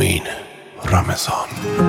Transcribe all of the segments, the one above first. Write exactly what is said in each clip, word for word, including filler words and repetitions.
معین رمضان.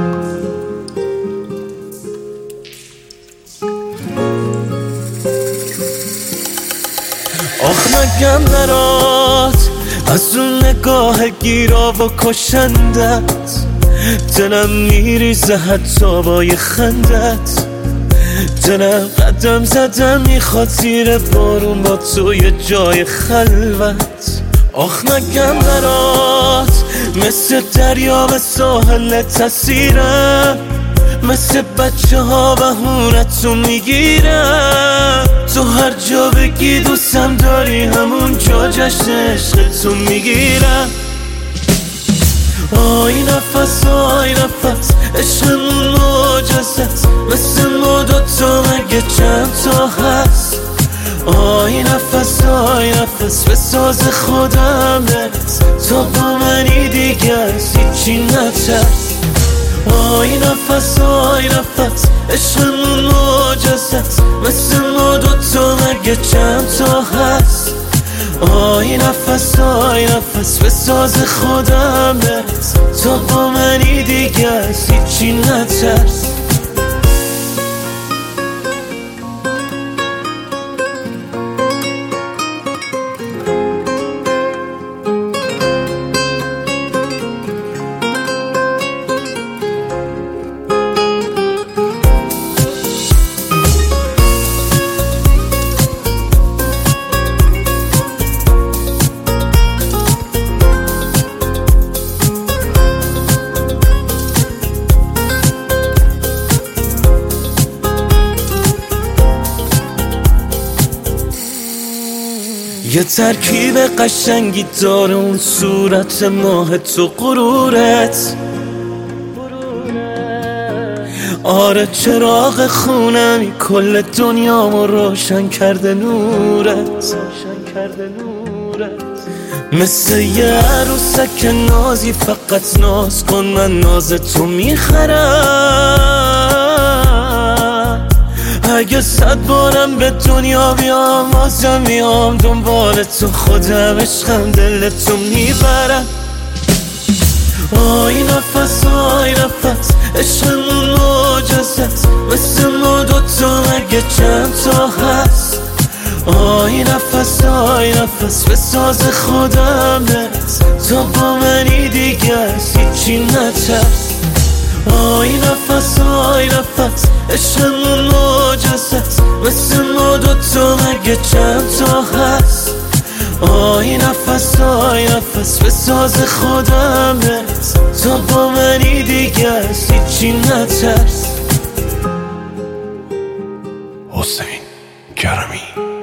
آخ مگم برات از اون نگاه گیرا و کشندت دلم میریزه حتی با یه خندت. دلم قدم زدم میخواد زیر بارون با تو یه جای خلوت. آخ مگم برات مثل دریا به ساحل تسیرم، مثل بچه ها بهونتو میگیرم. تو هر جا بگی دوستم داری همون جا جشن عشقتو میگیرم. آی نفس آی نفس عشقمون معجزت، مثل ما دوتا مگه چند تا هست. آی نفس آی نفس به ساز خودم برس، تو با منی دیگه از هیچی نترس. آی نفس آی نفس عشقمون معجزت، مثل ما دوتا مگه چند تا هست. آی نفس آی نفس به ساز خودم برس، تو با منی دیگه از هیچی نترس. یه ترکیب قشنگی داره اون صورت ماه تو غرورت. آره چراغ خونمی کل دنیامو روشن کرده نورت. مثل یه عروسک نازی فقط ناز کن من ناز تو میخرم. اگه صد بارم به دنیا بیام بازم میام دنبال تو، خودم عشقم دل تو میبرم. آی نفس آی نفس عشقمون معجزت، مثل ما دوتا مگه چند تا هست. آی نفس آی نفس به ساز خودم برس، تو با منی دیگه از هیچی نترس. آی نفس آی نفس عشقمون معجزت، مثل ما دوتا مگه چند تا هست. آی نفس آی نفس به ساز خودم برس، تو با منی دیگه از هیچی نترس. حسین کرمی.